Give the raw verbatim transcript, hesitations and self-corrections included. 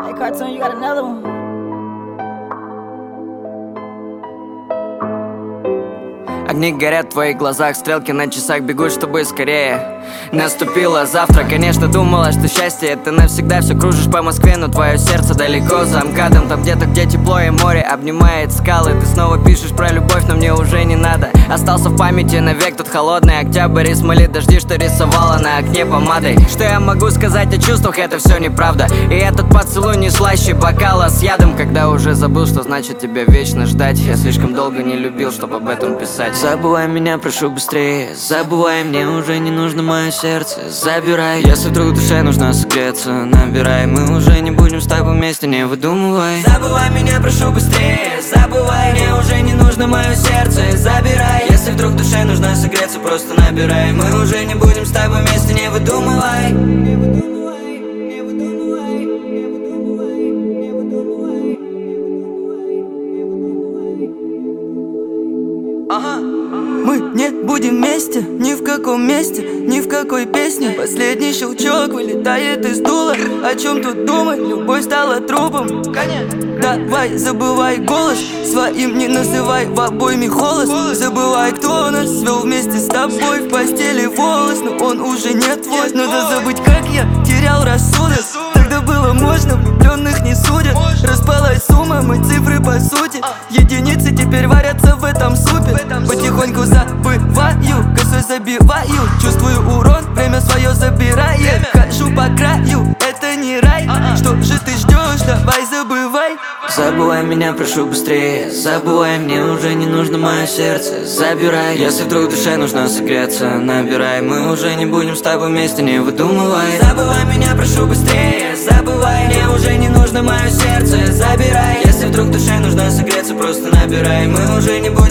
Hey, Cartoon, you got another one? Огни горят в твоих глазах, стрелки на часах бегут, чтобы скорее наступило завтра. Конечно, думала, что счастье это навсегда. Все кружишь по Москве, но твое сердце далеко за МКАДом. Там где-то, где тепло и море обнимает скалы. Ты снова пишешь про любовь, но мне уже не надо. Остался в памяти навек тот холодный октябрь и смоли дожди, что рисовала на окне помадой. Что я могу сказать о чувствах, это все неправда. И этот поцелуй не слаще бокала с ядом. Когда уже забыл, что значит тебя вечно ждать. Я слишком долго не любил, чтобы об этом писать. Забывай меня, прошу быстрее. Забывай, мне уже не нужно мое сердце. Забирай, если вдруг душе нужно согреться. Набирай, мы уже не будем с тобой вместе, не выдумывай. Забывай меня, прошу быстрее. Забывай, мне уже не нужно мое сердце. Забирай, если вдруг душе нужно согреться, просто набирай. Мы уже не будем с тобой вместе, не выдумывай. Не выдумывай, не выдумывай, не выдумывай, не выдумывай, не выдумывай. Ага. Мы не будем вместе, ни в каком месте, ни в какой песне. Последний щелчок вылетает из дула. О чем тут думать, любовь стала трупом. Давай, забывай голос, своим не называй в обойме холос. Забывай, кто нас свел вместе с тобой. В постели волос, но он уже не твой. Надо забыть, как я терял рассудок. Тогда было можно, влюбленных не судят. Распалась сумма, мы цифры по сути. Единицы теперь варятся в этом супе. Потихоньку забываю, косой забиваю. Чувствую урон, время свое забирает. Хожу по краю, это не рай. Что же ты ждешь, давай забывай. Забывай меня, прошу быстрее. Забывай, мне уже не нужно мое сердце. Забирай, если вдруг душе нужно согреться. Набирай, мы уже не будем с тобой вместе, не выдумывай. Забывай меня, прошу быстрее. Забывай, мне уже не нужно мое сердце. Забирай, если вдруг душе нужно согреться, просто набирай. Мы уже не будем